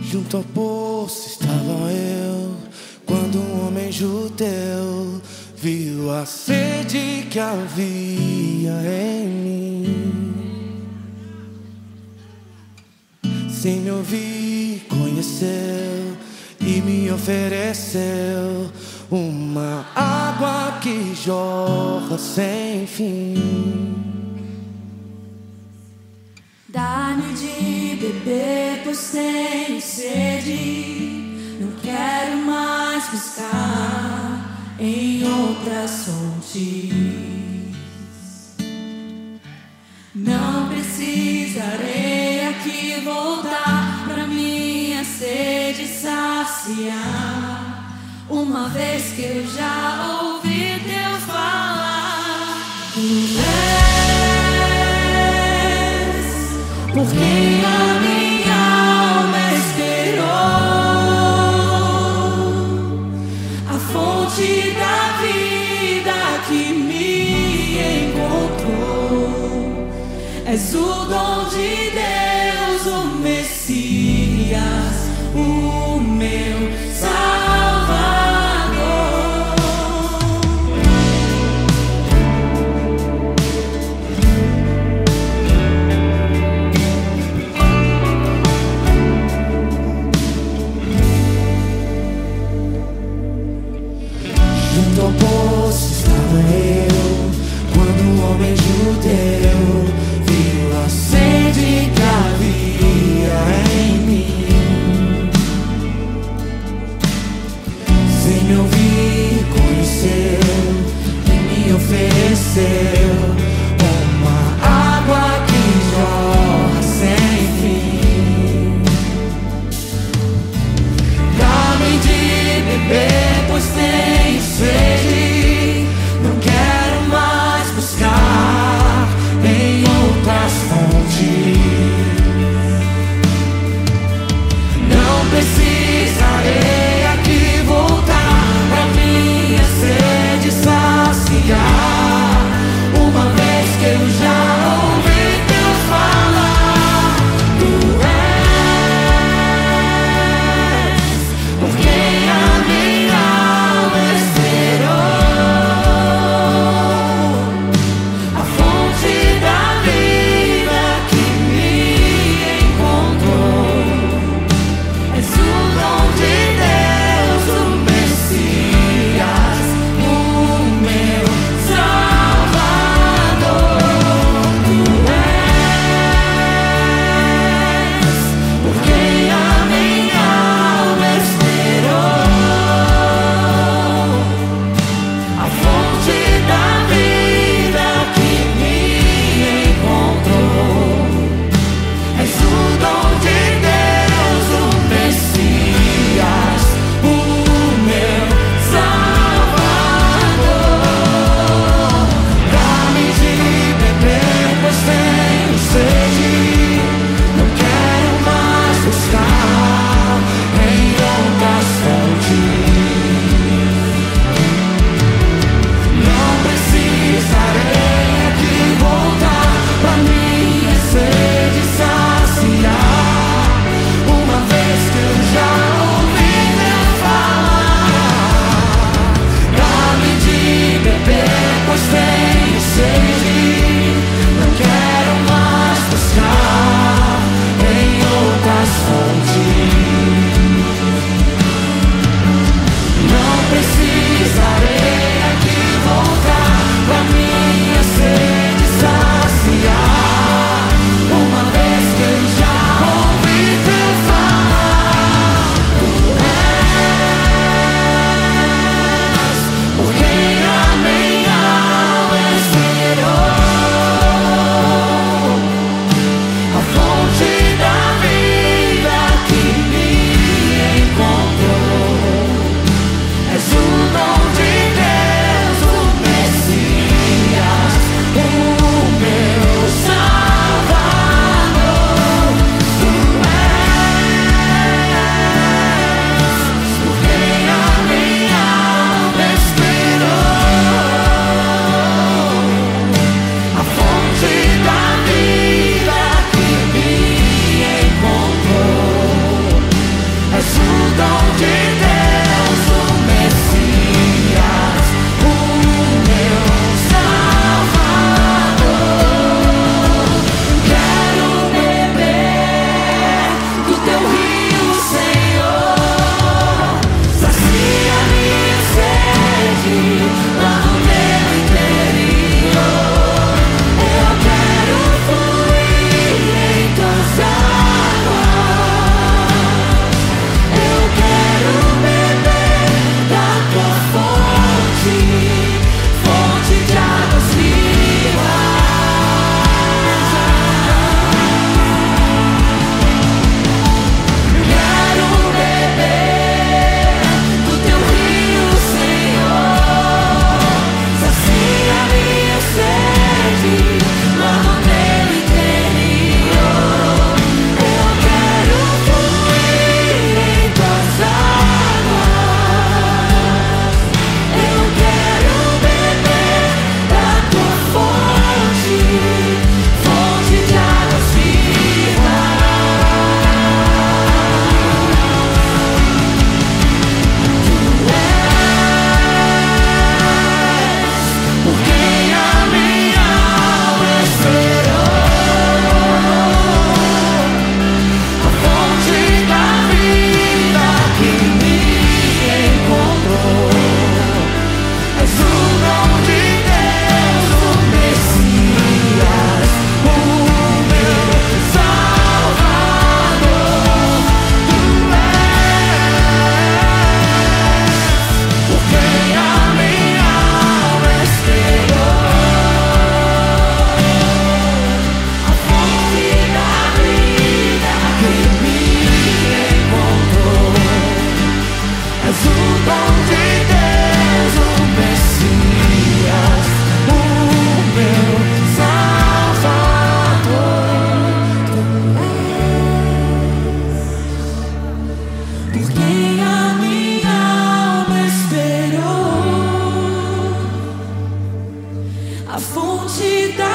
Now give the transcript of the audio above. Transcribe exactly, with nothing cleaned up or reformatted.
Junto ao poço estava eu, quando um homem judeu viu a sede que havia em mim. Sem me ouvir, conheceu e me ofereceu uma água que jorra sem fim. Dá-me de beber, pois tenho sede. Não quero mais buscar em outras fontes. Não precisarei aqui voltar pra minha sede saciar, uma vez que eu já ouvi Deus falar. Por quem a minha alma esperou, a fonte da vida que me encontrou. És o dom de Deus, o Messias, o meu Salvador. Junto ao poço estava eu, quando um homem judeu viu a sede fonte da